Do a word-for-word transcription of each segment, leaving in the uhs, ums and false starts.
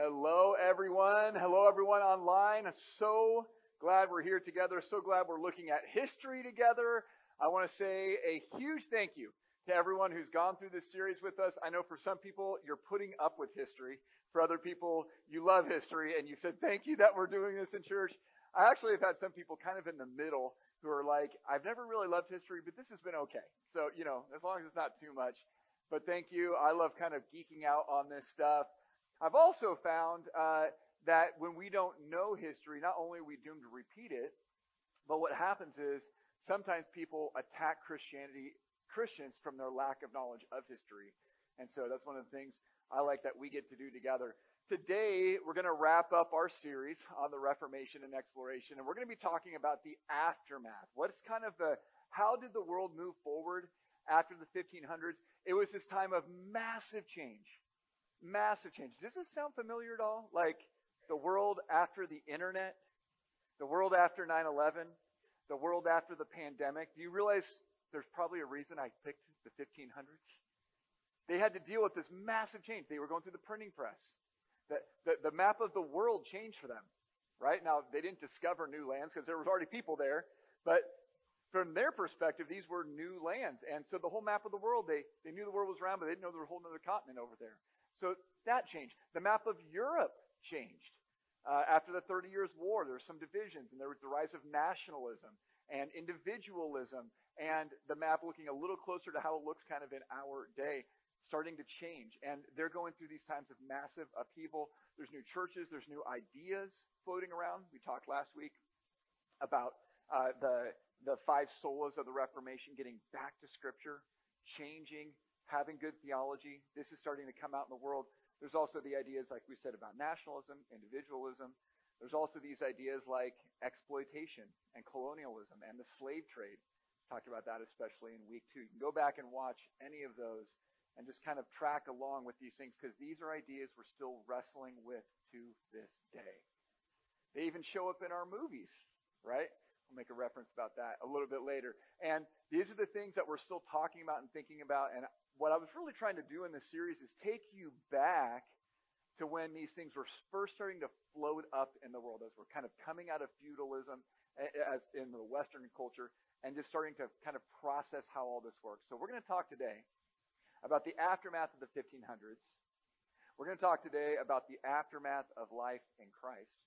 Hello, everyone. Hello, everyone online. So glad we're here together. So glad we're looking at history together. I want to say a huge thank you to everyone who's gone through this series with us. I know for some people, you're putting up with history. For other people, you love history, and you said, thank you that we're doing this in church. I actually have had some people kind of in the middle who are like, I've never really loved history, but this has been okay. So, you know, as long as it's not too much. But thank you. I love kind of geeking out on this stuff. I've also found uh, that when we don't know history, not only are we doomed to repeat it, but what happens is sometimes people attack Christianity, Christians from their lack of knowledge of history. And so that's one of the things I like that we get to do together. Today, we're going to wrap up our series on the Reformation and exploration, and we're going to be talking about the aftermath. What's kind of the, how did the world move forward after the fifteen hundreds? It was this time of massive change. Massive change. Does this sound familiar at all? Like the world after the internet, the world after nine eleven, the world after the pandemic. Do you realize there's probably a reason I picked the fifteen hundreds? They had to deal with this massive change. They were going through the printing press. The, the, the map of the world changed for them, right? Now, they didn't discover new lands because there was already people there, but from their perspective, these were new lands. And so the whole map of the world, they, they knew the world was round, but they didn't know there was a whole other continent over there. So that changed. The map of Europe changed. Uh, after the Thirty Years' War, there were some divisions, and there was the rise of nationalism and individualism, and the map looking a little closer to how it looks kind of in our day, starting to change. And they're going through these times of massive upheaval. There's new churches. There's new ideas floating around. We talked last week about uh, the, the five solas of the Reformation, getting back to Scripture, changing, having good theology. This is starting to come out in the world. There's also the ideas, like we said, about nationalism, individualism. There's also these ideas like exploitation and colonialism and the slave trade. Talked about that especially in week two. You can go back and watch any of those and just kind of track along with these things, because these are ideas we're still wrestling with to this day. They even show up in our movies, right? We'll make a reference about that a little bit later. And these are the things that we're still talking about and thinking about. And what I was really trying to do in this series is take you back to when these things were first starting to float up in the world, as we're kind of coming out of feudalism as in the Western culture, and just starting to kind of process how all this works. So we're going to talk today about the aftermath of the fifteen hundreds. We're going to talk today about the aftermath of life in Christ.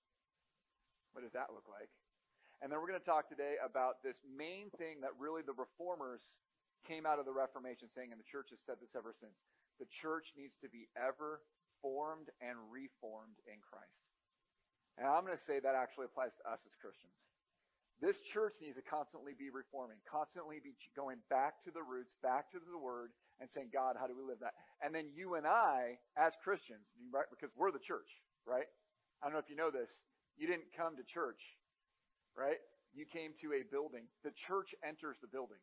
What does that look like? And then we're going to talk today about this main thing that really the reformers came out of the Reformation saying, and the church has said this ever since, the church needs to be ever formed and reformed in Christ. And I'm going to say that actually applies to us as Christians. This church needs to constantly be reforming, constantly be going back to the roots, back to the Word, and saying, God, how do we live that? And then you and I, as Christians, right, because we're the church, right? I don't know if you know this. You didn't come to church, right? You came to a building. The church enters the building.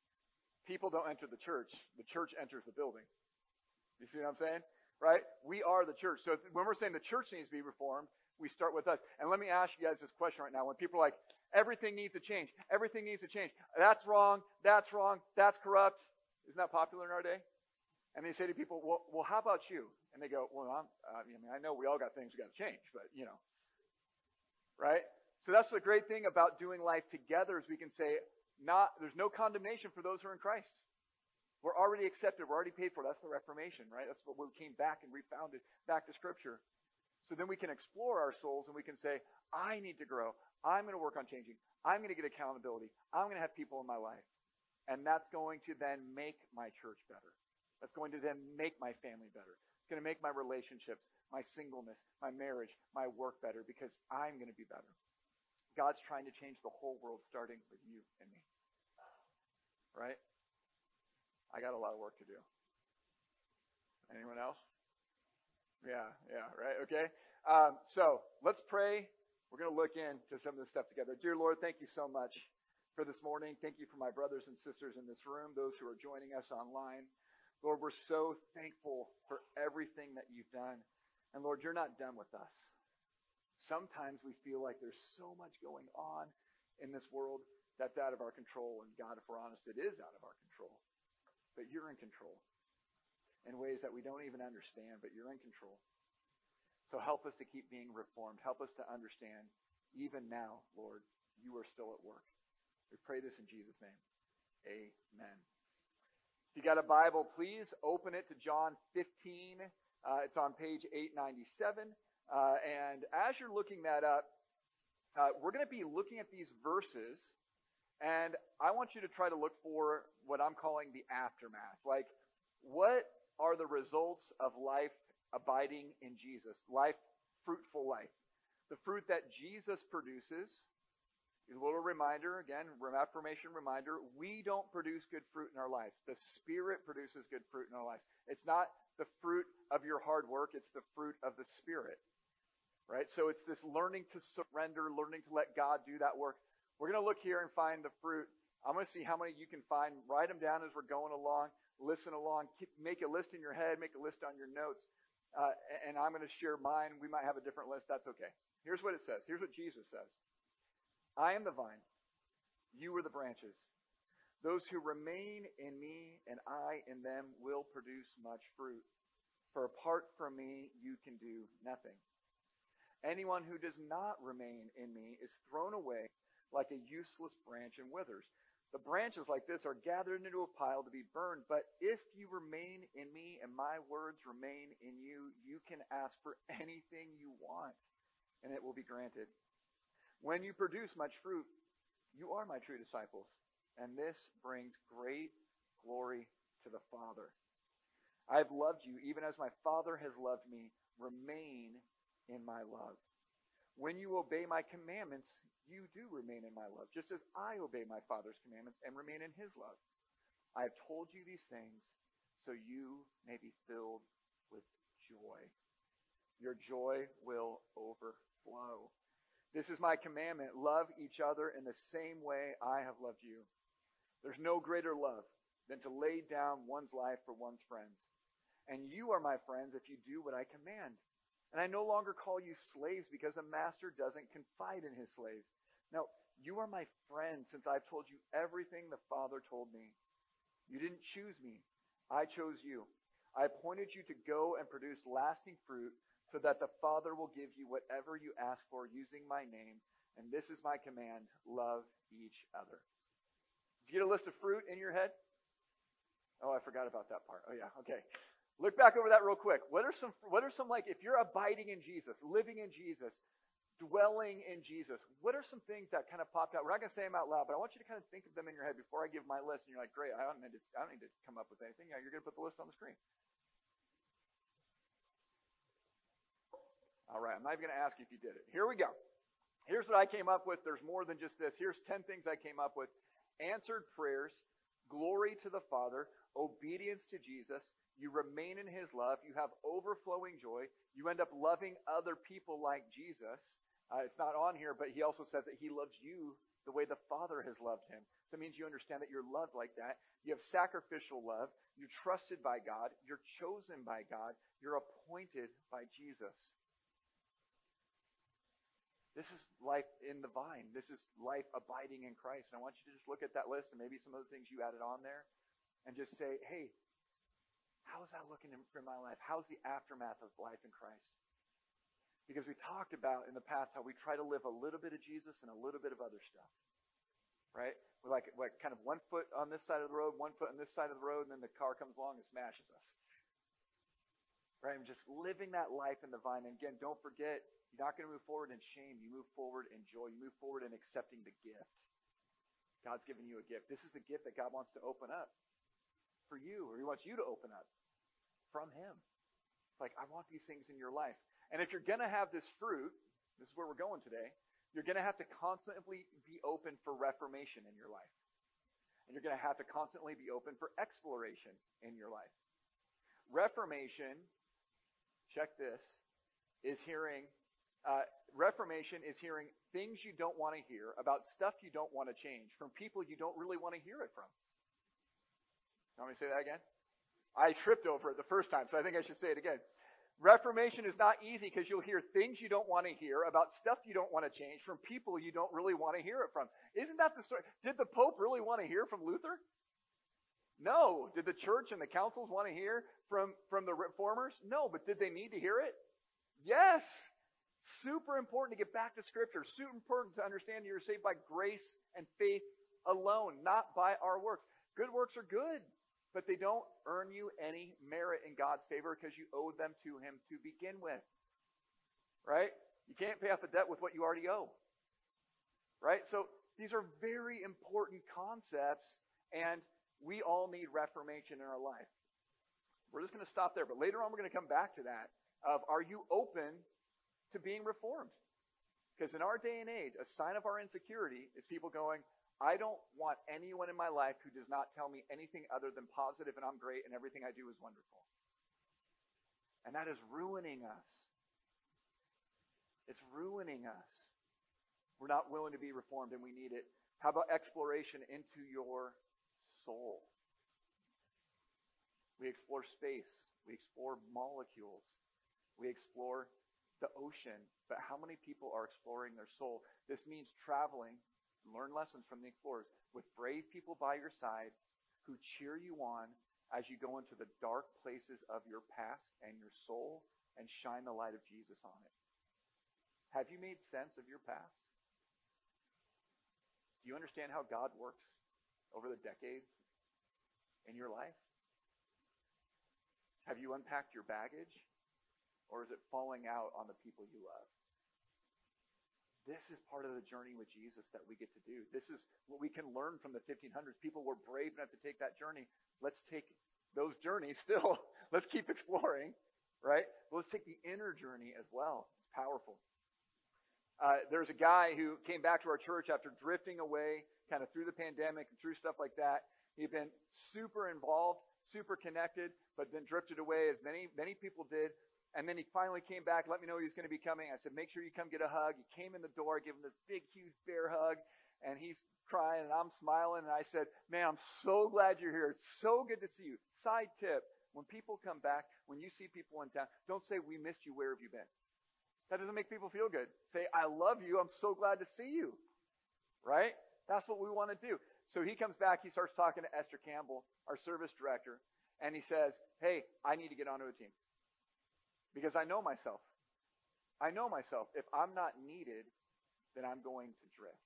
People don't enter the church. The church enters the building. You see what I'm saying? Right? We are the church. So when we're saying the church needs to be reformed, we start with us. And let me ask you guys this question right now. When people are like, everything needs to change. Everything needs to change. That's wrong. That's wrong. That's corrupt. Isn't that popular in our day? And they say to people, well, well how about you? And they go, well, I'm, uh, I mean, I know we all got things we got to change, but, you know. Right? So that's the great thing about doing life together is we can say, not there's no condemnation for those who are in Christ. We're already accepted. We're already paid for. That's the Reformation, right? That's what we came back and refounded back to Scripture. So then we can explore our souls and we can say, I need to grow. I'm going to work on changing. I'm going to get accountability. I'm going to have people in my life. And that's going to then make my church better. That's going to then make my family better. It's going to make my relationships, my singleness, my marriage, my work better, because I'm going to be better. God's trying to change the whole world, starting with you and me. Right? I got a lot of work to do. Anyone else? Yeah, yeah, right, okay. Um, so let's pray. We're going to look into some of this stuff together. Dear Lord, thank you so much for this morning. Thank you for my brothers and sisters in this room, those who are joining us online. Lord, we're so thankful for everything that you've done. And Lord, you're not done with us. Sometimes we feel like there's so much going on in this world that's out of our control. And God, if we're honest, it is out of our control. But you're in control in ways that we don't even understand, but you're in control. So help us to keep being reformed. Help us to understand, even now, Lord, you are still at work. We pray this in Jesus' name. Amen. If you got a Bible, please open it to John fifteen. Uh, it's on page eight ninety-seven. Uh, and as you're looking that up, uh, we're going to be looking at these verses, and I want you to try to look for what I'm calling the aftermath. Like, what are the results of life abiding in Jesus? Life, fruitful life. The fruit that Jesus produces. A little reminder, again, affirmation reminder, we don't produce good fruit in our lives. The Spirit produces good fruit in our lives. It's not the fruit of your hard work, it's the fruit of the Spirit. Right? So it's this learning to surrender, learning to let God do that work. We're going to look here and find the fruit. I'm going to see how many you can find. Write them down as we're going along. Listen along. Keep, make a list in your head. Make a list on your notes. Uh, and I'm going to share mine. We might have a different list. That's okay. Here's what it says. Here's what Jesus says. I am the vine. You are the branches. Those who remain in me and I in them will produce much fruit. For apart from me, you can do nothing. Anyone who does not remain in me is thrown away like a useless branch and withers. The branches like this are gathered into a pile to be burned. But if you remain in me and my words remain in you, you can ask for anything you want, and it will be granted. When you produce much fruit, you are my true disciples, and this brings great glory to the Father. I have loved you even as my Father has loved me. Remain in my love. When you obey my commandments, you do remain in my love, just as I obey my Father's commandments and remain in his love. I have told you these things so you may be filled with joy. Your joy will overflow. This is my commandment. Love each other in the same way I have loved you. There's no greater love than to lay down one's life for one's friends. And you are my friends if you do what I command. And I no longer call you slaves because a master doesn't confide in his slaves. No, you are my friends since I've told you everything the Father told me. You didn't choose me. I chose you. I appointed you to go and produce lasting fruit so that the Father will give you whatever you ask for using my name. And this is my command, love each other. Did you get a list of fruit in your head? Oh, I forgot about that part. Oh, yeah, okay. Look back over that real quick. What are some, what are some like, if you're abiding in Jesus, living in Jesus, dwelling in Jesus, what are some things that kind of popped out? We're not going to say them out loud, but I want you to kind of think of them in your head before I give my list. And you're like, great, I don't need to, I don't need to come up with anything. Yeah, you're going to put the list on the screen. All right, I'm not even going to ask you if you did it. Here we go. Here's what I came up with. There's more than just this. Here's ten things I came up with. Answered prayers, glory to the Father, obedience to Jesus, you remain in his love, you have overflowing joy, you end up loving other people like Jesus. Uh, it's not on here, but he also says that he loves you the way the Father has loved him. So it means you understand that you're loved like that. You have sacrificial love. You're trusted by God. You're chosen by God. You're appointed by Jesus. This is life in the vine. This is life abiding in Christ. And I want you to just look at that list and maybe some of the things you added on there and just say, hey, how's that looking in, in my life? How's the aftermath of life in Christ? Because we talked about in the past how we try to live a little bit of Jesus and a little bit of other stuff. Right? We're like, like kind of one foot on this side of the road, one foot on this side of the road, and then the car comes along and smashes us. Right? And just living that life in the vine. And again, don't forget, you're not going to move forward in shame. You move forward in joy. You move forward in accepting the gift. God's given you a gift. This is the gift that God wants to open up for you, or he wants you to open up from him. It's like, I want these things in your life. And if you're going to have this fruit, this is where we're going today, you're going to have to constantly be open for reformation in your life. And you're going to have to constantly be open for exploration in your life. Reformation, check this, is hearing, uh, reformation is hearing things you don't want to hear about stuff you don't want to change from people you don't really want to hear it from. You want me to say that again? I tripped over it the first time, so I think I should say it again. Reformation is not easy because you'll hear things you don't want to hear about stuff you don't want to change from people you don't really want to hear it from. Isn't that the story? Did the Pope really want to hear from Luther? No. Did the church and the councils want to hear from, from the reformers? No, but did they need to hear it? Yes. Super important to get back to Scripture. Super important to understand you're saved by grace and faith alone, not by our works. Good works are good, but they don't earn you any merit in God's favor because you owe them to Him to begin with. Right? You can't pay off a debt with what you already owe. Right? So these are very important concepts, and we all need reformation in our life. We're just going to stop there, but later on we're going to come back to that of, are you open to being reformed? Because in our day and age, a sign of our insecurity is people going, I don't want anyone in my life who does not tell me anything other than positive and I'm great and everything I do is wonderful. And that is ruining us. It's ruining us. We're not willing to be reformed and we need it. How about exploration into your soul? We explore space. We explore molecules. We explore the ocean. But how many people are exploring their soul? This means traveling, learn lessons from the explorers, with brave people by your side who cheer you on as you go into the dark places of your past and your soul and shine the light of Jesus on it. Have you made sense of your past? Do you understand how God works over the decades in your life? Have you unpacked your baggage? Or is it falling out on the people you love? This is part of the journey with Jesus that we get to do. This is what we can learn from the fifteen hundreds. People were brave enough to take that journey. Let's take those journeys still. Let's keep exploring, right? But let's take the inner journey as well. It's powerful. Uh, there's a guy who came back to our church after drifting away kind of through the pandemic and through stuff like that. He'd been super involved, super connected, but then drifted away as many, many people did. And then he finally came back, let me know he was going to be coming. I said, make sure you come get a hug. He came in the door, I gave him this big, huge bear hug, and he's crying, and I'm smiling. And I said, man, I'm so glad you're here. It's so good to see you. Side tip, when people come back, when you see people in town, don't say, we missed you, where have you been? That doesn't make people feel good. Say, I love you, I'm so glad to see you. Right? That's what we want to do. So he comes back, he starts talking to Esther Campbell, our service director, and he says, hey, I need to get onto a team. Because I know myself. I know myself. If I'm not needed, then I'm going to drift.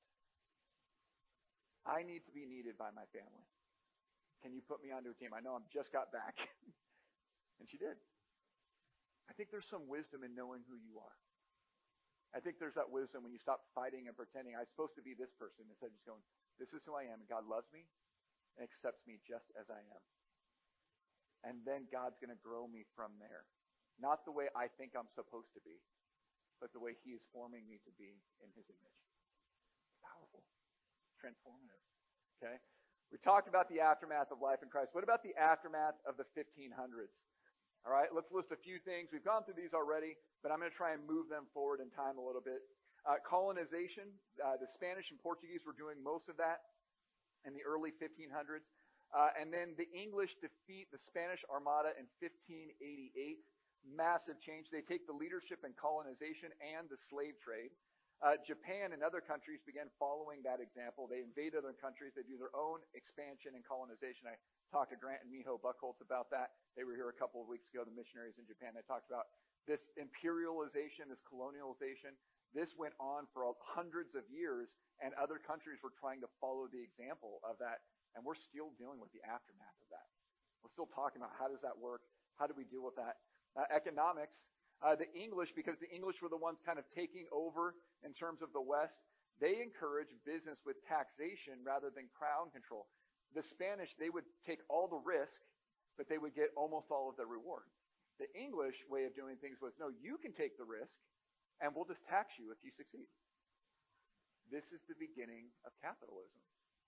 I need to be needed by my family. Can you put me onto a team? I know I just got back. And she did. I think there's some wisdom in knowing who you are. I think there's that wisdom when you stop fighting and pretending I'm supposed to be this person instead of just going, this is who I am, and God loves me and accepts me just as I am. And then God's going to grow me from there. Not the way I think I'm supposed to be, but the way He is forming me to be in His image. Powerful. Transformative. Okay? We talked about the aftermath of life in Christ. What about the aftermath of the fifteen hundreds? All right, let's list a few things. We've gone through these already, but I'm going to try and move them forward in time a little bit. Uh, colonization. Uh, the Spanish and Portuguese were doing most of that in the early fifteen hundreds. Uh, and then the English defeat the Spanish Armada in fifteen eighty-eight. Massive change. They take the leadership in colonization and the slave trade. Uh, Japan and other countries began following that example. They invade other countries. They do their own expansion and colonization. I talked to Grant and Miho Buchholz about that. They were here a couple of weeks ago, the missionaries in Japan. They talked about this imperialization, this colonialization. This went on for hundreds of years, and other countries were trying to follow the example of that. And we're still dealing with the aftermath of that. We're still talking about how does that work? How do we deal with that? Uh, economics, uh, the English, because the English were the ones kind of taking over in terms of the West, they encouraged business with taxation rather than crown control. The Spanish, they would take all the risk, but they would get almost all of the reward. The English way of doing things was, no, you can take the risk, and we'll just tax you if you succeed. This is the beginning of capitalism.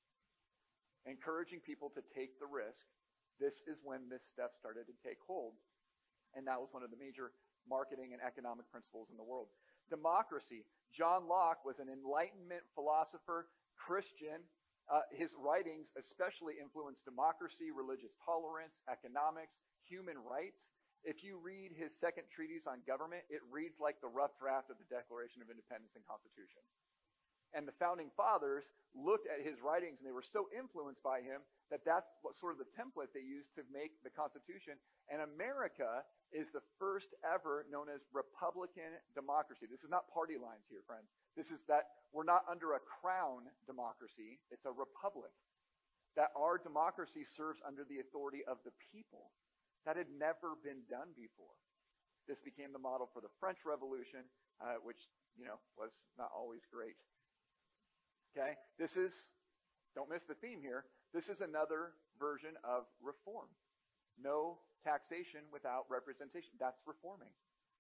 Encouraging people to take the risk. This is when this stuff started to take hold. And that was one of the major marketing and economic principles in the world. Democracy. John Locke was an Enlightenment philosopher, Christian. Uh, his writings especially influenced democracy, religious tolerance, economics, human rights. If you read his second treatise on government, it reads like the rough draft of the Declaration of Independence and Constitution. And the founding fathers looked at his writings and they were so influenced by him that that's what sort of the template they used to make the Constitution. And America is the first ever known as Republican democracy. This is not party lines here, friends. This is that we're not under a crown democracy. It's a republic. That our democracy serves under the authority of the people. That had never been done before. This became the model for the French Revolution, uh, which, you know, was not always great. Okay? This is, don't miss the theme here, this is another version of reform. No taxation without representation. That's reforming.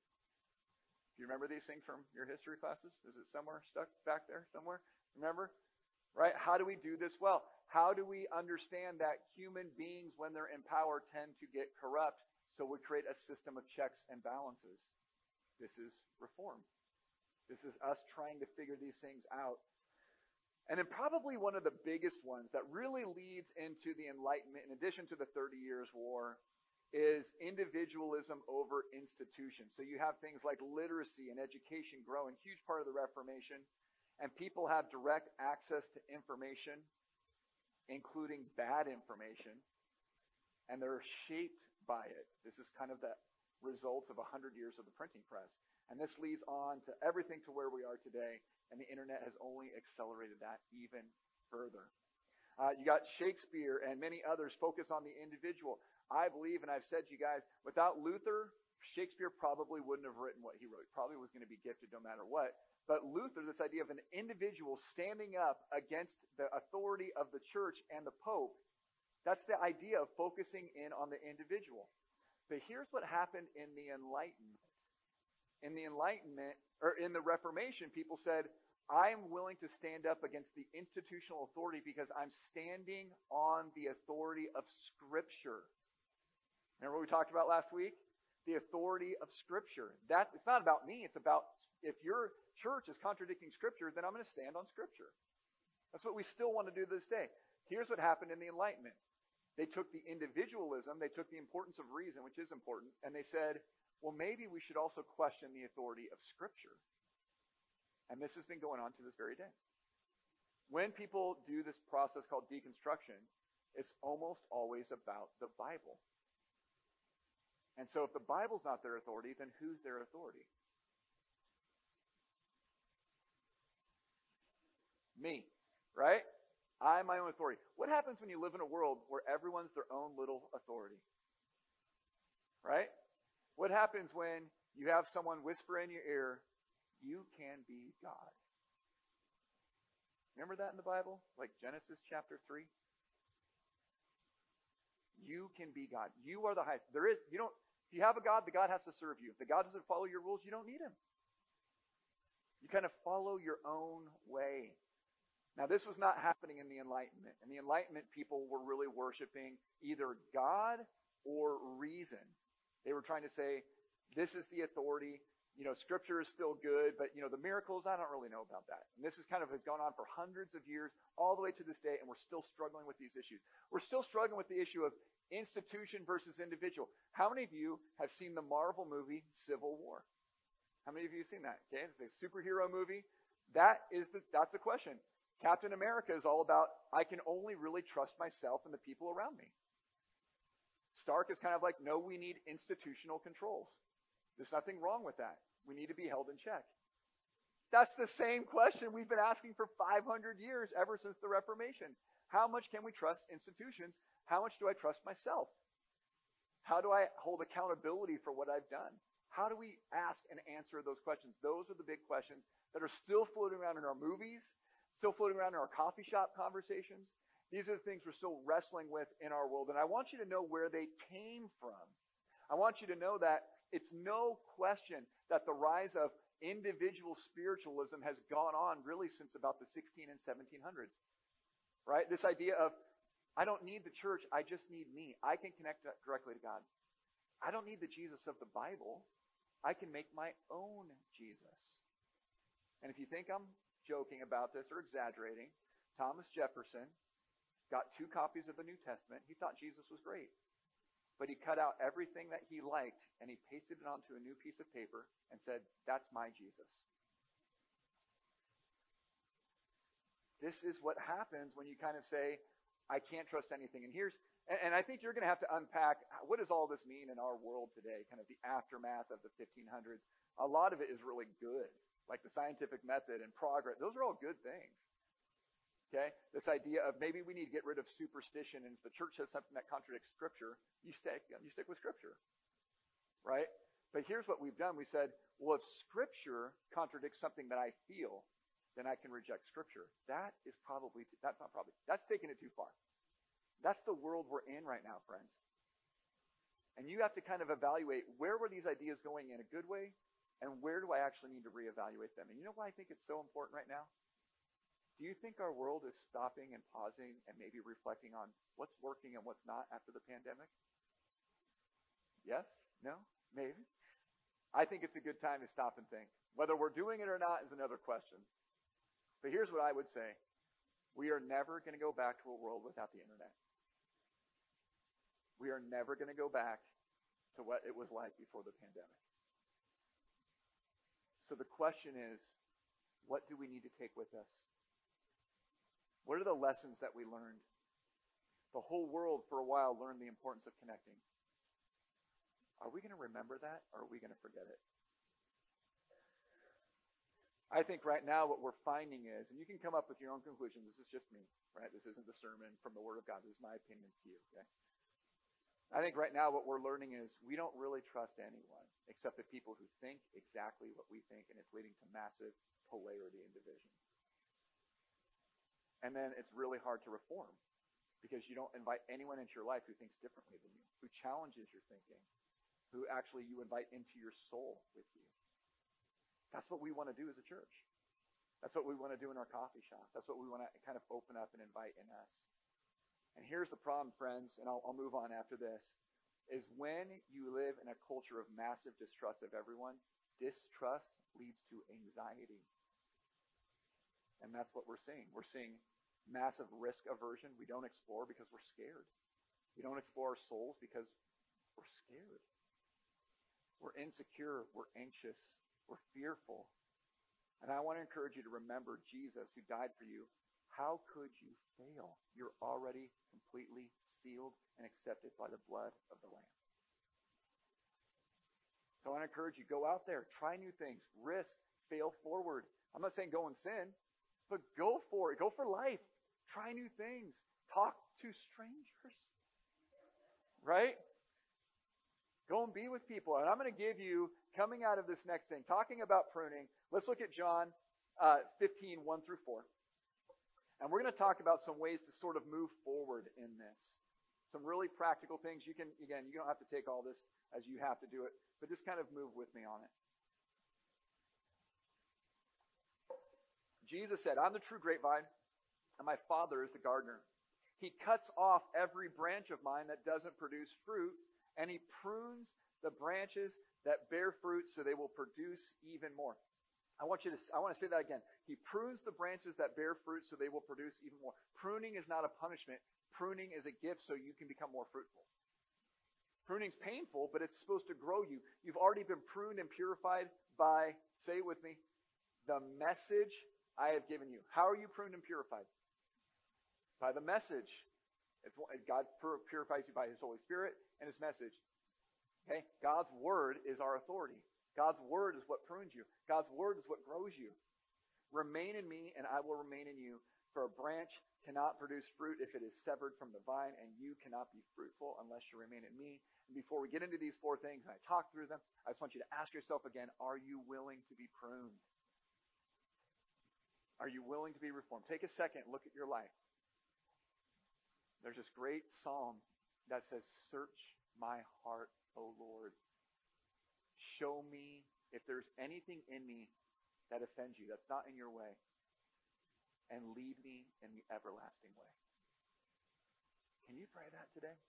Do you remember these things from your history classes? Is it somewhere stuck back there somewhere? Remember? Right? How do we do this well? How do we understand that human beings, when they're in power, tend to get corrupt? So we create a system of checks and balances. This is reform. This is us trying to figure these things out. And then probably one of the biggest ones that really leads into the Enlightenment, in addition to the Thirty Years' War, is individualism over institutions. So you have things like literacy and education grow, a huge part of the Reformation, and people have direct access to information, including bad information, and they're shaped by it. This is kind of the results of one hundred years of the printing press. And this leads on to everything to where we are today, and the internet has only accelerated that even further. Uh, you got Shakespeare and many others focus on the individual. I believe, and I've said to you guys, without Luther, Shakespeare probably wouldn't have written what he wrote. He probably was going to be gifted no matter what. But Luther, this idea of an individual standing up against the authority of the church and the Pope, that's the idea of focusing in on the individual. But here's what happened in the Enlightenment. In the Enlightenment, or in the Reformation, people said, I'm willing to stand up against the institutional authority because I'm standing on the authority of Scripture. Remember what we talked about last week? The authority of Scripture. That, it's not about me. It's about, if your church is contradicting Scripture, then I'm going to stand on Scripture. That's what we still want to do this day. Here's what happened in the Enlightenment. They took the individualism, they took the importance of reason, which is important, and they said, well, maybe we should also question the authority of Scripture. And this has been going on to this very day. When people do this process called deconstruction, it's almost always about the Bible. And so if the Bible's not their authority, then who's their authority? Me, right? I'm my own authority. What happens when you live in a world where everyone's their own little authority? Right? What happens when you have someone whisper in your ear, you can be God? Remember that in the Bible? Like Genesis chapter three? You can be God. You are the highest. There is, you don't, if you have a God, the God has to serve you. If the God doesn't follow your rules, you don't need him. You kind of follow your own way. Now, this was not happening in the Enlightenment. In the Enlightenment, people were really worshiping either God or reason. They were trying to say, this is the authority. You know, Scripture is still good, but, you know, the miracles, I don't really know about that. And this is kind of has gone on for hundreds of years, all the way to this day, and we're still struggling with these issues. We're still struggling with the issue of institution versus individual. How many of you have seen the Marvel movie Civil War? How many of you have seen that? Okay, it's a superhero movie. That is the, that's the question. Captain America is all about, I can only really trust myself and the people around me. Stark is kind of like, no, we need institutional controls. There's nothing wrong with that. We need to be held in check. That's the same question we've been asking for five hundred years, ever since the Reformation. How much can we trust institutions? How much do I trust myself? How do I hold accountability for what I've done? How do we ask and answer those questions? Those are the big questions that are still floating around in our movies, still floating around in our coffee shop conversations. These are the things we're still wrestling with in our world. And I want you to know where they came from. I want you to know that it's no question that the rise of individual spiritualism has gone on really since about the sixteen and seventeen hundreds. Right? This idea of, I don't need the church, I just need me. I can connect directly to God. I don't need the Jesus of the Bible. I can make my own Jesus. And if you think I'm joking about this or exaggerating, Thomas Jefferson got two copies of the New Testament. He thought Jesus was great. But he cut out everything that he liked and he pasted it onto a new piece of paper and said, that's my Jesus. this is what happens when you kind of say, I can't trust anything. And here's, and, and I think you're going to have to unpack, what does all this mean in our world today? Kind of the aftermath of the fifteen hundreds. A lot of it is really good, like the scientific method and progress. Those are all good things. Okay? This idea of maybe we need to get rid of superstition, and if the church says something that contradicts Scripture, you stick, you stick with Scripture. Right? But here's what we've done. We said, well, if Scripture contradicts something that I feel, then I can reject Scripture. That is probably, that's not probably, that's taking it too far. That's the world we're in right now, friends. And you have to kind of evaluate, where were these ideas going in a good way, and where do I actually need to reevaluate them? And you know why I think it's so important right now? Do you think our world is stopping and pausing and maybe reflecting on what's working and what's not after the pandemic? Yes? No? Maybe? I think it's a good time to stop and think. Whether we're doing it or not is another question. But here's what I would say. We are never going to go back to a world without the internet. We are never going to go back to what it was like before the pandemic. So the question is, what do we need to take with us? What are the lessons that we learned? The whole world for a while learned the importance of connecting. Are we going to remember that, or are we going to forget it? I think right now what we're finding is, and you can come up with your own conclusion, this is just me, right? This isn't the sermon from the Word of God. This is my opinion to you, okay? I think right now what we're learning is we don't really trust anyone except the people who think exactly what we think, and it's leading to massive polarity and division. And then it's really hard to reform because you don't invite anyone into your life who thinks differently than you, who challenges your thinking, who actually you invite into your soul with you. That's what we want to do as a church. That's what we want to do in our coffee shops. That's what we want to kind of open up and invite in us. And here's the problem, friends, and I'll, I'll move on after this, is when you live in a culture of massive distrust of everyone, distrust leads to anxiety. And that's what we're seeing. We're seeing massive risk aversion. We don't explore because we're scared. We don't explore our souls because we're scared. We're insecure. We're anxious. We're fearful. And I want to encourage you to remember Jesus who died for you. How could you fail? You're already completely sealed and accepted by the blood of the Lamb. So I want to encourage you, go out there, try new things, risk, fail forward. I'm not saying go and sin, but go for it. Go for life. Try new things. Talk to strangers. Right? Go and be with people. And I'm going to give you, coming out of this next thing, talking about pruning, let's look at John uh, fifteen, one through four. And we're going to talk about some ways to sort of move forward in this. Some really practical things. You can, again, you don't have to take all this as you have to do it, but just kind of move with me on it. Jesus said, I'm the true grapevine, and my Father is the gardener. He cuts off every branch of mine that doesn't produce fruit, and he prunes the branches that bear fruit so they will produce even more. I want you to, I want to say that again. He prunes the branches that bear fruit so they will produce even more. Pruning is not a punishment. Pruning is a gift so you can become more fruitful. Pruning's painful, but it's supposed to grow you. You've already been pruned and purified by, say it with me, the message I have given you. How are you pruned and purified? By the message. It's, God purifies you by His Holy Spirit and His message. Okay? God's Word is our authority. God's Word is what prunes you. God's Word is what grows you. Remain in me, and I will remain in you. For a branch cannot produce fruit if it is severed from the vine, and you cannot be fruitful unless you remain in me. And before we get into these four things, and I talk through them, I just want you to ask yourself again, are you willing to be pruned? Are you willing to be reformed? Take a second, look at your life. There's this great psalm that says, search my heart, O Lord. Show me if there's anything in me that offends you, that's not in your way, and lead me in the everlasting way. Can you pray that today?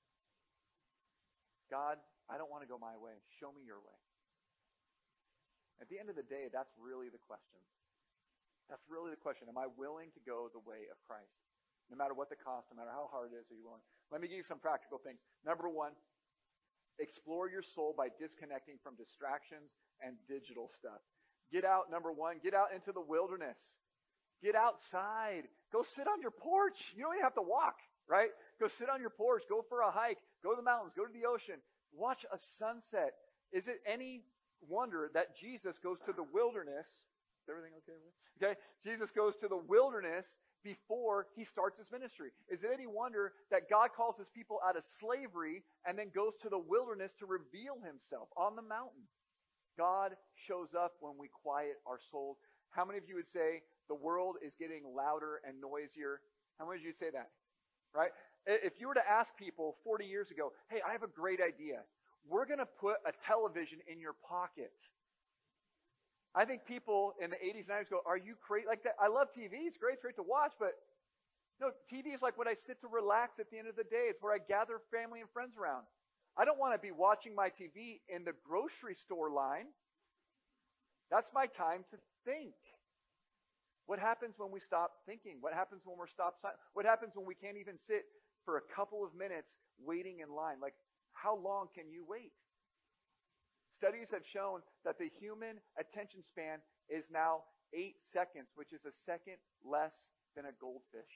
God, I don't want to go my way. Show me your way. At the end of the day, that's really the question. That's really the question. Am I willing to go the way of Christ? No matter what the cost, no matter how hard it is, are you willing? Let me give you some practical things. Number one, explore your soul by disconnecting from distractions and digital stuff. Get out, number one, get out into the wilderness. Get outside. Go sit on your porch. You don't even have to walk, right? Go sit on your porch. Go for a hike. Go to the mountains. Go to the ocean. Watch a sunset. Is it any wonder that Jesus goes to the wilderness? Is everything okay? Okay. Jesus goes to the wilderness before he starts his ministry. Is it any wonder that God calls his people out of slavery and then goes to the wilderness to reveal himself on the mountain? God shows up when we quiet our souls. How many of you would say the world is getting louder and noisier? How many of you say that? Right? If you were to ask people forty years ago, hey, I have a great idea. We're going to put a television in your pocket. I think people in the eighties, nineties go, are you crazy? Like that? I love T V. It's great. It's great to watch. But no, T V is like what I sit to relax at the end of the day. It's where I gather family and friends around. I don't want to be watching my T V in the grocery store line. That's my time to think. What happens when we stop thinking? What happens when we're stopped? What happens when we can't even sit for a couple of minutes waiting in line? Like, how long can you wait? Studies have shown that the human attention span is now eight seconds, which is a second less than a goldfish.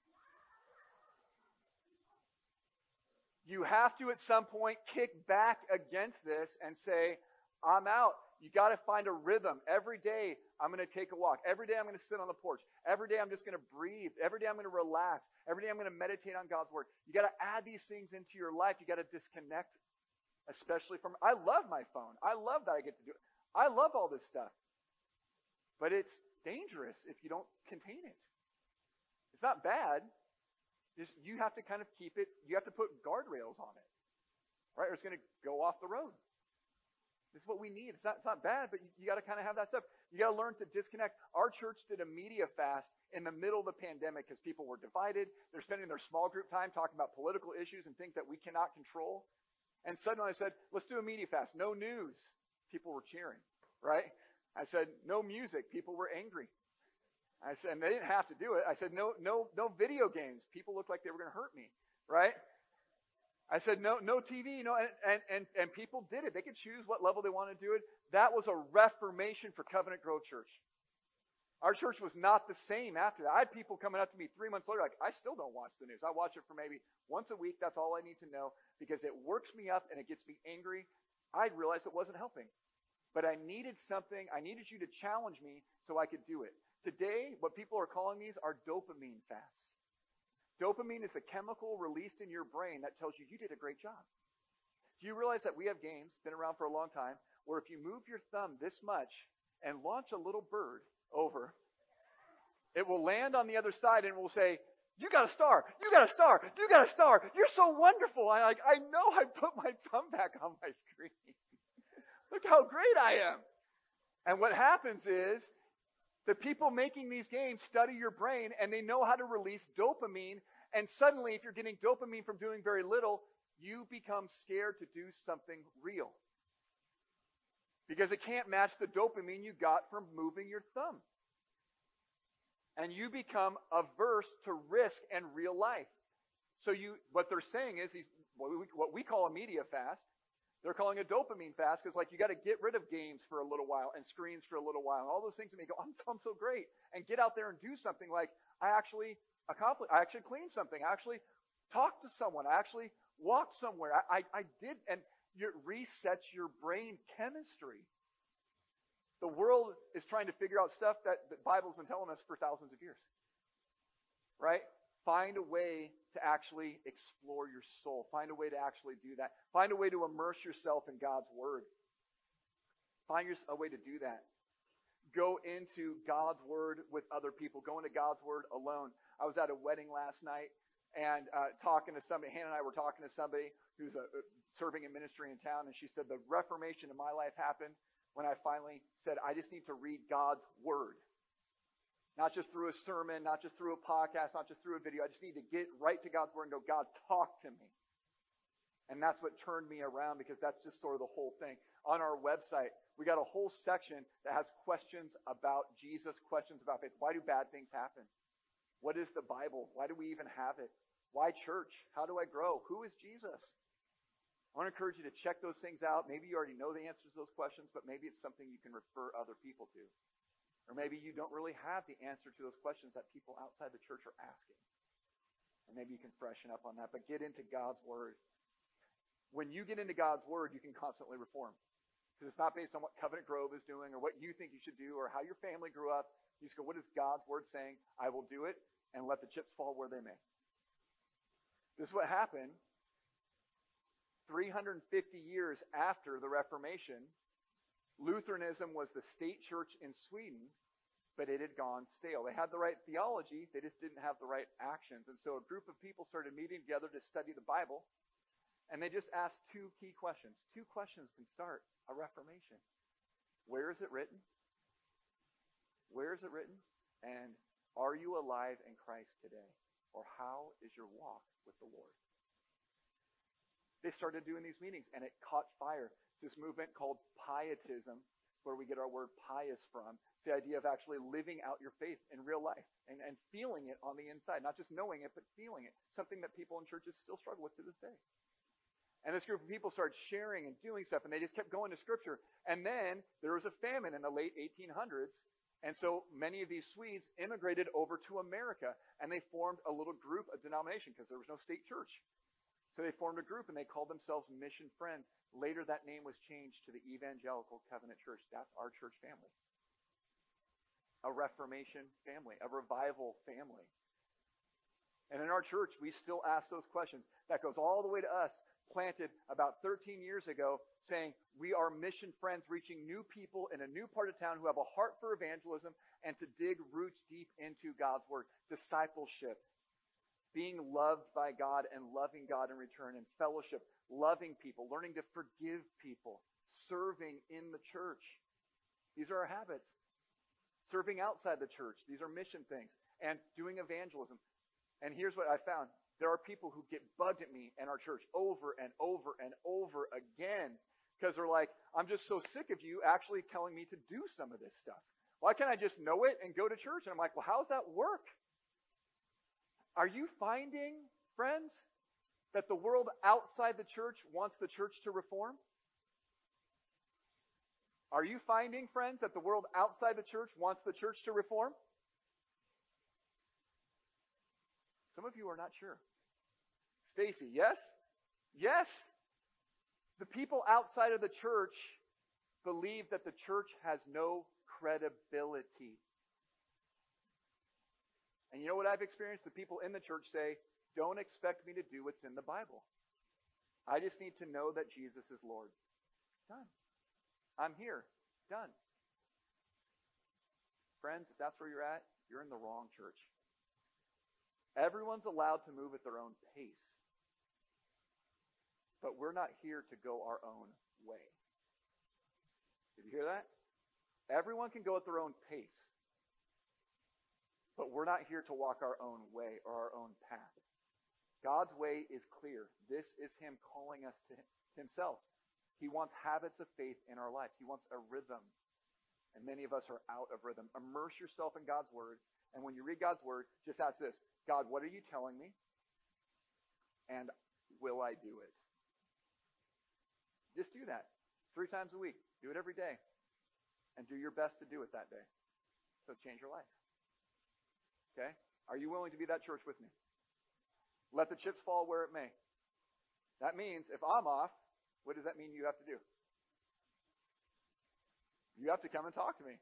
You have to, at some point, kick back against this and say, I'm out. You got to find a rhythm. Every day, I'm going to take a walk. Every day, I'm going to sit on the porch. Every day, I'm just going to breathe. Every day, I'm going to relax. Every day, I'm going to meditate on God's word. You got to add these things into your life. You got to disconnect, especially from, I love my phone. I love that I get to do it. I love all this stuff. But it's dangerous if you don't contain it. It's not bad. Just, you have to kind of keep it, you have to put guardrails on it, right? Or it's going to go off the road. This is what we need. It's not, it's not bad, but you, you got to kind of have that stuff. You got to learn to disconnect. Our church did a media fast in the middle of the pandemic because people were divided. They're spending their small group time talking about political issues and things that we cannot control. And suddenly I said, let's do a media fast. No news. People were cheering, right? I said, no music. People were angry. I said, and they didn't have to do it. I said, no, no, no video games. People looked like they were going to hurt me, right? I said, no, no T V, no, and, and, and, and people did it. They could choose what level they want to do it. That was a reformation for Covenant Grove Church. Our church was not the same after that. I had people coming up to me three months later like, I still don't watch the news. I watch it for maybe once a week. That's all I need to know because it works me up and it gets me angry. I realized it wasn't helping. But I needed something. I needed you to challenge me so I could do it. Today, what people are calling these are dopamine fasts. Dopamine is the chemical released in your brain that tells you you did a great job. Do you realize that we have games, been around for a long time, where if you move your thumb this much and launch a little bird over, it will land on the other side and will say, you got a star, you got a star, you got a star, you're so wonderful. I like, I know I put my thumb back on my screen. Look how great I am. And what happens is, the people making these games study your brain and they know how to release dopamine. And suddenly, if you're getting dopamine from doing very little, you become scared to do something real. Because it can't match the dopamine you got from moving your thumb. And you become averse to risk and real life. So you, what they're saying is, these, what, we, what we call a media fast, they're calling a dopamine fast because, like, you got to get rid of games for a little while and screens for a little while and all those things that make you go, I'm, I'm so great. And get out there and do something like, I actually accomplished, I actually cleaned something. I actually talked to someone. I actually walked somewhere. I, I, I did, and it resets your brain chemistry. The world is trying to figure out stuff that the Bible's been telling us for thousands of years. Right? Find a way to actually explore your soul. Find a way to actually do that. Find a way to immerse yourself in God's Word. Find a way to do that. Go into God's Word with other people. Go into God's Word alone. I was at a wedding last night and uh, talking to somebody. Hannah and I were talking to somebody who's a, a, serving in ministry in town, and she said, the reformation in my life happened when I finally said, I just need to read God's Word. Not just through a sermon, not just through a podcast, not just through a video. I just need to get right to God's Word and go, God, talk to me. And that's what turned me around because that's just sort of the whole thing. On our website, we got a whole section that has questions about Jesus, questions about faith. Why do bad things happen? What is the Bible? Why do we even have it? Why church? How do I grow? Who is Jesus? I want to encourage you to check those things out. Maybe you already know the answers to those questions, but maybe it's something you can refer other people to. Or maybe you don't really have the answer to those questions that people outside the church are asking. And maybe you can freshen up on that, but get into God's Word. When you get into God's Word, you can constantly reform. Because it's not based on what Covenant Grove is doing or what you think you should do or how your family grew up. You just go, what is God's Word saying? I will do it, and let the chips fall where they may. This is what happened three hundred fifty years after the Reformation. Lutheranism was the state church in Sweden, but it had gone stale. They had the right theology, they just didn't have the right actions. And so a group of people started meeting together to study the Bible, and they just asked two key questions. Two questions can start a reformation. Where is it written? Where is it written? And are you alive in Christ today? Or how is your walk with the Lord? They started doing these meetings, and it caught fire. It's this movement called pietism, where we get our word pious from. It's the idea of actually living out your faith in real life and, and feeling it on the inside. Not just knowing it, but feeling it. Something that people in churches still struggle with to this day. And this group of people started sharing and doing stuff, and they just kept going to Scripture. And then there was a famine in the late eighteen hundreds, and so many of these Swedes immigrated over to America, and they formed a little group, a denomination, because there was no state church. So they formed a group, and they called themselves Mission Friends. Later, that name was changed to the Evangelical Covenant Church. That's our church family. A Reformation family, a revival family. And in our church, we still ask those questions. That goes all the way to us, planted about thirteen years ago, saying we are mission friends reaching new people in a new part of town who have a heart for evangelism and to dig roots deep into God's Word. Discipleship. Being loved by God and loving God in return, and fellowship, loving people, learning to forgive people, serving in the church. These are our habits. Serving outside the church. These are mission things. And doing evangelism. And here's what I found. There are people who get bugged at me in our church over and over and over again because they're like, I'm just so sick of you actually telling me to do some of this stuff. Why can't I just know it and go to church? And I'm like, well, how does that work? Are you finding, friends, that the world outside the church wants the church to reform? Are you finding, friends, that the world outside the church wants the church to reform? Some of you are not sure. Stacy, yes? Yes. The people outside of the church believe that the church has no credibility. And you know what I've experienced? The people in the church say, don't expect me to do what's in the Bible. I just need to know that Jesus is Lord. Done. I'm here. Done. Friends, if that's where you're at, you're in the wrong church. Everyone's allowed to move at their own pace. But we're not here to go our own way. Did you hear that? Everyone can go at their own pace. But we're not here to walk our own way or our own path. God's way is clear. This is Him calling us to Himself. He wants habits of faith in our lives. He wants a rhythm. And many of us are out of rhythm. Immerse yourself in God's Word. And when you read God's Word, just ask this. God, what are you telling me? And will I do it? Just do that. Three times a week. Do it every day. And do your best to do it that day. So change your life. Okay? Are you willing to be that church with me? Let the chips fall where it may. That means if I'm off, what does that mean you have to do? You have to come and talk to me.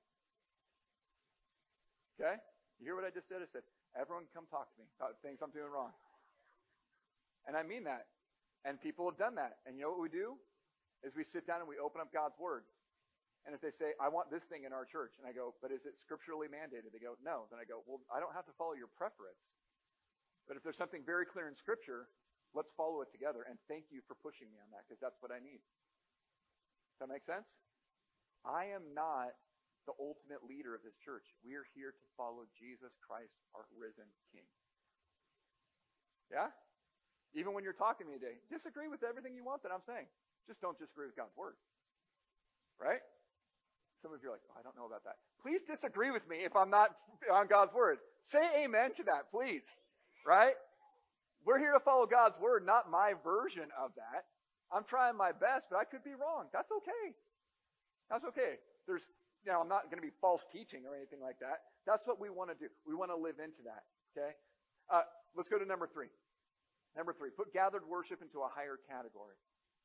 Okay? You hear what I just did? I said, everyone come talk to me about things I'm doing wrong. And I mean that. And people have done that. And you know what we do? Is we sit down and we open up God's Word. And if they say, I want this thing in our church, and I go, but is it scripturally mandated? They go, no. Then I go, well, I don't have to follow your preference. But if there's something very clear in Scripture, let's follow it together. And thank you for pushing me on that, because that's what I need. Does that make sense? I am not the ultimate leader of this church. We are here to follow Jesus Christ, our risen King. Yeah? Even when you're talking to me today, disagree with everything you want that I'm saying. Just don't disagree with God's Word. Right? Some of you are like, oh, I don't know about that. Please disagree with me if I'm not on God's Word. Say amen to that, please. Right? We're here to follow God's Word, not my version of that. I'm trying my best, but I could be wrong. That's okay. That's okay. There's Now, I'm not going to be false teaching or anything like that. That's what we want to do. We want to live into that. Okay? Uh, let's go to number three. Number three, put gathered worship into a higher category.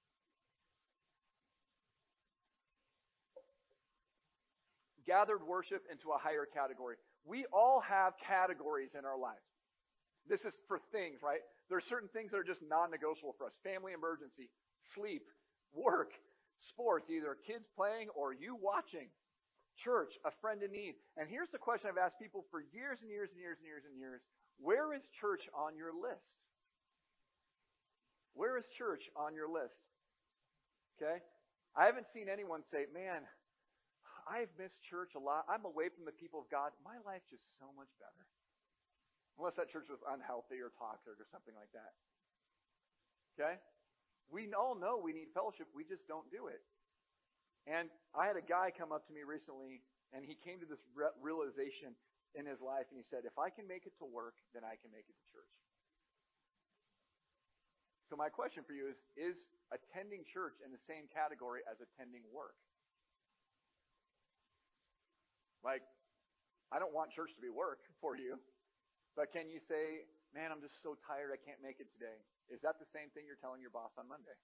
Gathered worship into a higher category. We all have categories in our lives. This is for things, right? There are certain things that are just non-negotiable for us. Family emergency, sleep, work, sports, either kids playing or you watching. Church, a friend in need. And here's the question I've asked people for years and years and years and years and years. Where is church on your list? Where is church on your list? Okay? I haven't seen anyone say, man, I've missed church a lot. I'm away from the people of God. My life's just so much better. Unless that church was unhealthy or toxic or something like that. Okay? We all know we need fellowship. We just don't do it. And I had a guy come up to me recently, and he came to this re- realization in his life, and he said, if I can make it to work, then I can make it to church. So my question for you is, is attending church in the same category as attending work? Like, I don't want church to be work for you, but can you say, man, I'm just so tired, I can't make it today. Is that the same thing you're telling your boss on Monday?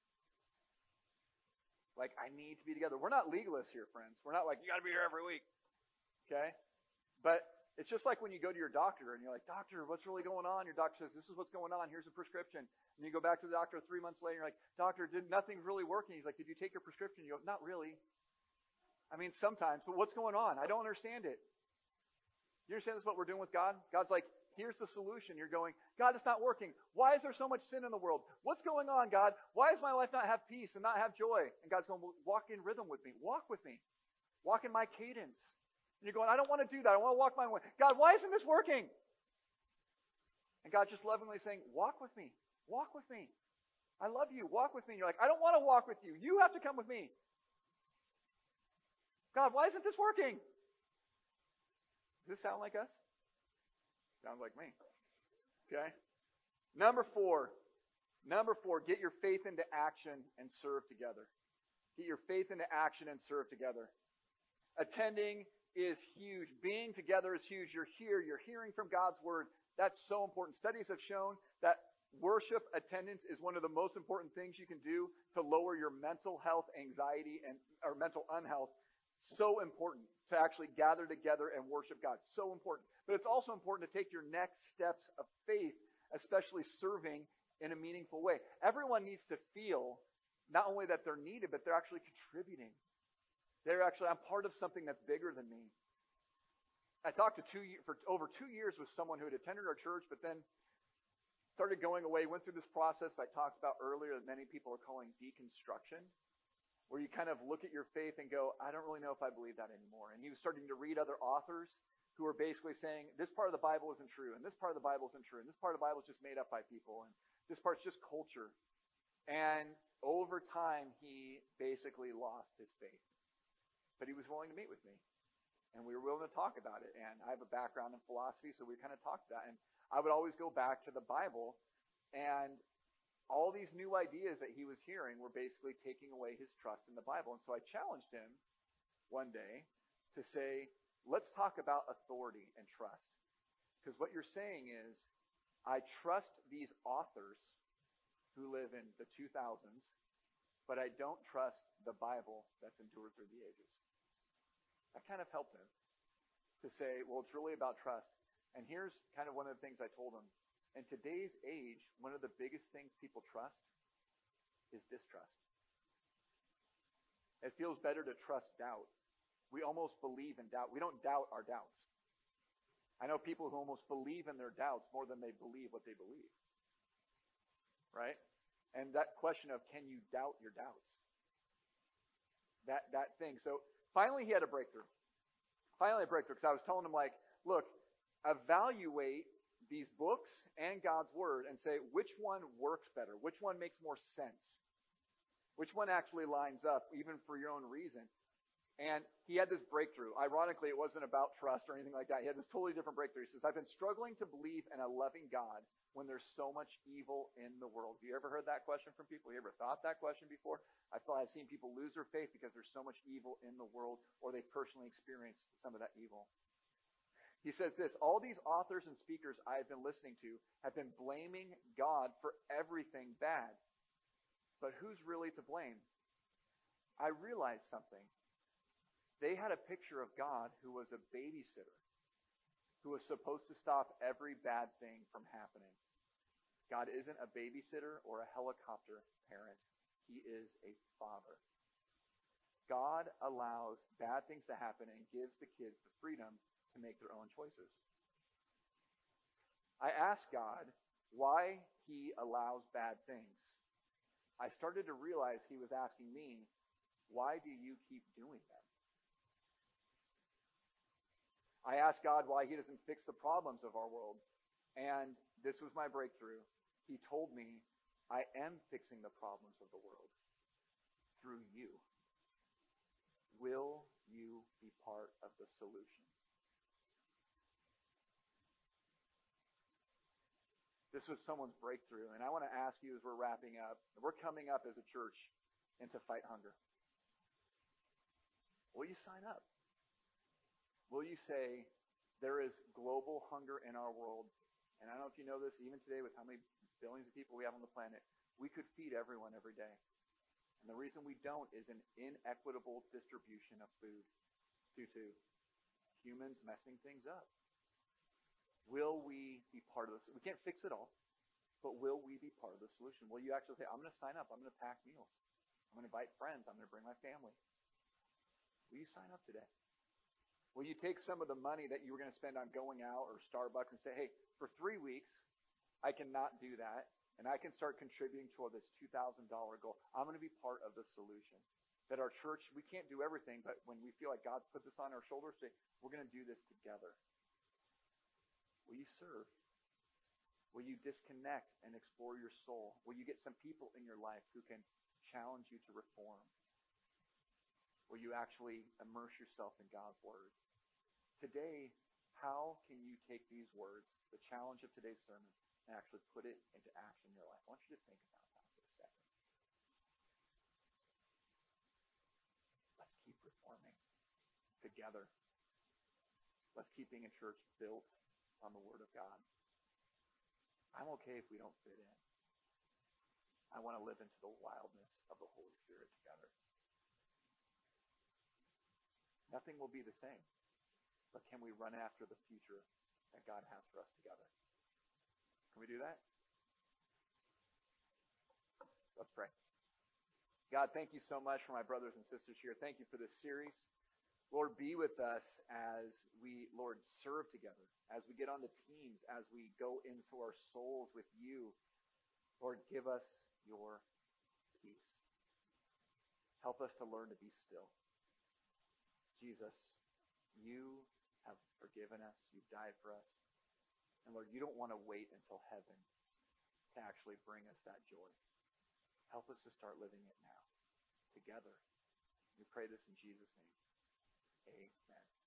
Like, I need to be together. We're not legalists here, friends. We're not like, you got to be here every week. Okay? But it's just like when you go to your doctor and you're like, doctor, what's really going on? Your doctor says, this is what's going on. Here's a prescription. And you go back to the doctor three months later, and you're like, doctor, did, nothing's really working. He's like, did you take your prescription? You go, not really. I mean, sometimes, but what's going on? I don't understand it. You understand this is what we're doing with God? God's like, here's the solution. You're going, God, it's not working. Why is there so much sin in the world? What's going on, God? Why does my life not have peace and not have joy? And God's going, well, walk in rhythm with me. Walk with me. Walk in my cadence. And you're going, I don't want to do that. I want to walk my way. God, why isn't this working? And God's just lovingly saying, walk with me. Walk with me. I love you. Walk with me. And you're like, I don't want to walk with you. You have to come with me. God, why isn't this working? Does this sound like us? Sounds like me. Okay? Number four. Number four, get your faith into action and serve together. Get your faith into action and serve together. Attending is huge. Being together is huge. You're here. You're hearing from God's word. That's so important. Studies have shown that worship attendance is one of the most important things you can do to lower your mental health, anxiety, and or mental unhealth. So important to actually gather together and worship God. So important. But it's also important to take your next steps of faith, especially serving in a meaningful way. Everyone needs to feel not only that they're needed, but they're actually contributing. They're actually, I'm part of something that's bigger than me. I talked to two for over two years with someone who had attended our church, but then started going away, went through this process I talked about earlier that many people are calling deconstruction, where you kind of look at your faith and go, I don't really know if I believe that anymore. And he was starting to read other authors who are basically saying, this part of the Bible isn't true, and this part of the Bible isn't true, and this part of the Bible is just made up by people, and this part's just culture. And over time, he basically lost his faith. But he was willing to meet with me. And we were willing to talk about it. And I have a background in philosophy, so we kind of talked about it. And I would always go back to the Bible, and all these new ideas that he was hearing were basically taking away his trust in the Bible. And so I challenged him one day to say, let's talk about authority and trust. Because what you're saying is, I trust these authors who live in the two thousands, but I don't trust the Bible that's endured through the ages. That kind of helped him to say, well, it's really about trust. And here's kind of one of the things I told him. In today's age, one of the biggest things people trust is distrust. It feels better to trust doubt. We almost believe in doubt. We don't doubt our doubts. I know people who almost believe in their doubts more than they believe what they believe. Right? And that question of, can you doubt your doubts? That that thing. So finally he had a breakthrough. Finally a breakthrough, because I was telling him, like, look, evaluate these books and God's word and say, which one works better? Which one makes more sense? Which one actually lines up, even for your own reason? And he had this breakthrough. Ironically, it wasn't about trust or anything like that. He had this totally different breakthrough. He says, I've been struggling to believe in a loving God when there's so much evil in the world. Have you ever heard that question from people? You ever thought that question before? I feel I've seen people lose their faith because there's so much evil in the world, or they've personally experienced some of that evil. He says this, all these authors and speakers I've been listening to have been blaming God for everything bad. But who's really to blame? I realized something. They had a picture of God who was a babysitter, who was supposed to stop every bad thing from happening. God isn't a babysitter or a helicopter parent. He is a father. God allows bad things to happen and gives the kids the freedom to make their own choices. I asked God why he allows bad things. I started to realize he was asking me, why do you keep doing them? I asked God why he doesn't fix the problems of our world. And this was my breakthrough. He told me, I am fixing the problems of the world through you. Will you be part of the solution? This was someone's breakthrough. And I want to ask you as we're wrapping up, we're coming up as a church into Fight Hunger. Will you sign up? Will you say, there is global hunger in our world, and I don't know if you know this, even today with how many billions of people we have on the planet, we could feed everyone every day. And the reason we don't is an inequitable distribution of food due to humans messing things up. Will we be part of this? We can't fix it all, but will we be part of the solution? Will you actually say, I'm going to sign up, I'm going to pack meals, I'm going to invite friends, I'm going to bring my family? Will you sign up today? Will you take some of the money that you were going to spend on going out or Starbucks and say, hey, for three weeks, I cannot do that, and I can start contributing toward this two thousand dollars goal. I'm going to be part of the solution. That our church, we can't do everything, but when we feel like God's put this on our shoulders, say, we're going to do this together. Will you serve? Will you disconnect and explore your soul? Will you get some people in your life who can challenge you to reform? Will you actually immerse yourself in God's Word? Today, how can you take these words, the challenge of today's sermon, and actually put it into action in your life? I want you to think about that for a second. Let's keep reforming together. Let's keep being a church built on the Word of God. I'm okay if we don't fit in. I want to live into the wildness of the Holy Spirit together. Nothing will be the same, but can we run after the future that God has for us together? Can we do that? Let's pray. God, thank you so much for my brothers and sisters here. Thank you for this series. Lord, be with us as we, Lord, serve together, as we get on the teams, as we go into our souls with you. Lord, give us your peace. Help us to learn to be still. Jesus, you have forgiven us. You've died for us. And Lord, you don't want to wait until heaven to actually bring us that joy. Help us to start living it now, together. We pray this in Jesus' name. Amen.